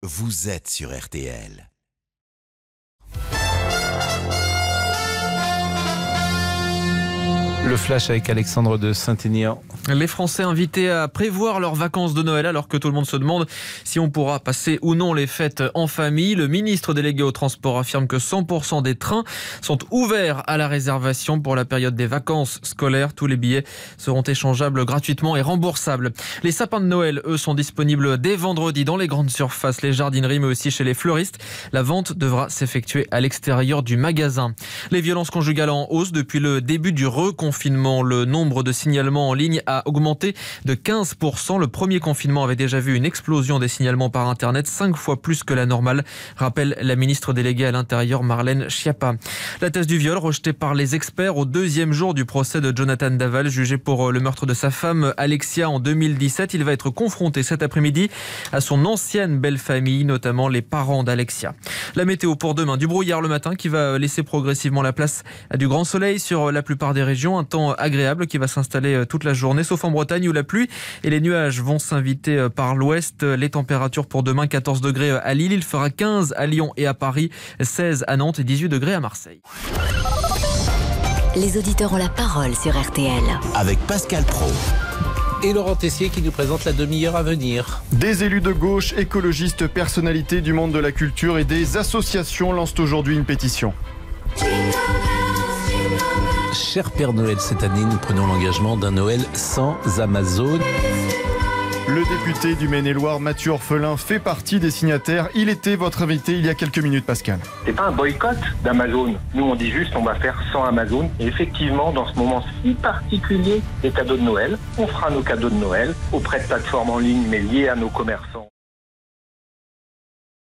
vous êtes sur RTL. Le flash avec Alexandre de Saint-Aignan. Les Français invités à prévoir leurs vacances de Noël alors que tout le monde se demande si on pourra passer ou non les fêtes en famille. Le ministre délégué au transport affirme que 100% des trains sont ouverts à la réservation pour la période des vacances scolaires. Tous les billets seront échangeables gratuitement et remboursables. Les sapins de Noël, eux, sont disponibles dès vendredi dans les grandes surfaces, les jardineries, mais aussi chez les fleuristes. La vente devra s'effectuer à l'extérieur du magasin. Les violences conjugales en hausse depuis le début du reconfinement. Le nombre de signalements en ligne a augmenté de 15%. Le premier confinement avait déjà vu une explosion des signalements par Internet, 5 fois plus que la normale, rappelle la ministre déléguée à l'Intérieur Marlène Schiappa. La thèse du viol rejetée par les experts au deuxième jour du procès de Jonathan Daval, jugé pour le meurtre de sa femme Alexia en 2017. Il va être confronté cet après-midi à son ancienne belle famille, notamment les parents d'Alexia. La météo pour demain, du brouillard le matin qui va laisser progressivement la place à du grand soleil sur la plupart des régions. Un temps agréable qui va s'installer toute la journée, sauf en Bretagne où la pluie et les nuages vont s'inviter par l'ouest. Les températures pour demain, 14 degrés à Lille, il fera 15 à Lyon et à Paris, 16 à Nantes et 18 degrés à Marseille. Les auditeurs ont la parole sur RTL. Avec Pascal Praud. Et Laurent Tessier qui nous présente la demi-heure à venir. Des élus de gauche, écologistes, personnalités du monde de la culture et des associations lancent aujourd'hui une pétition. Cher Père Noël, cette année, nous prenons l'engagement d'un Noël sans Amazon. Le député du Maine-et-Loire, Mathieu Orphelin, fait partie des signataires. Il était votre invité il y a quelques minutes, Pascal. C'est pas un boycott d'Amazon. Nous, on dit juste on va faire sans Amazon. Et effectivement, dans ce moment si particulier des cadeaux de Noël, on fera nos cadeaux de Noël auprès de plateformes en ligne, mais liées à nos commerçants.